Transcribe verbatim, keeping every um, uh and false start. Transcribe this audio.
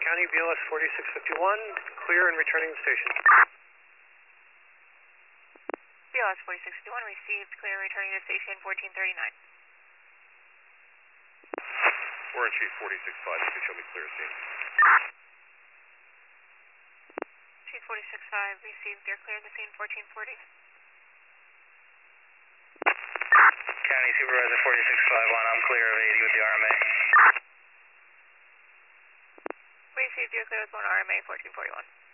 County, B L S forty-six fifty-one, clear and returning to station. B L S forty-six fifty-one, received, clear, returning to station fourteen thirty-nine. Warrant Chief forty-six five, you can show me clear scene. Chief forty-six five, received, you're clear the scene fourteen forty. County Supervisor forty-six five one, I'm clear of eighty with the R M A. Received, you're clear with one R M A fourteen forty-one.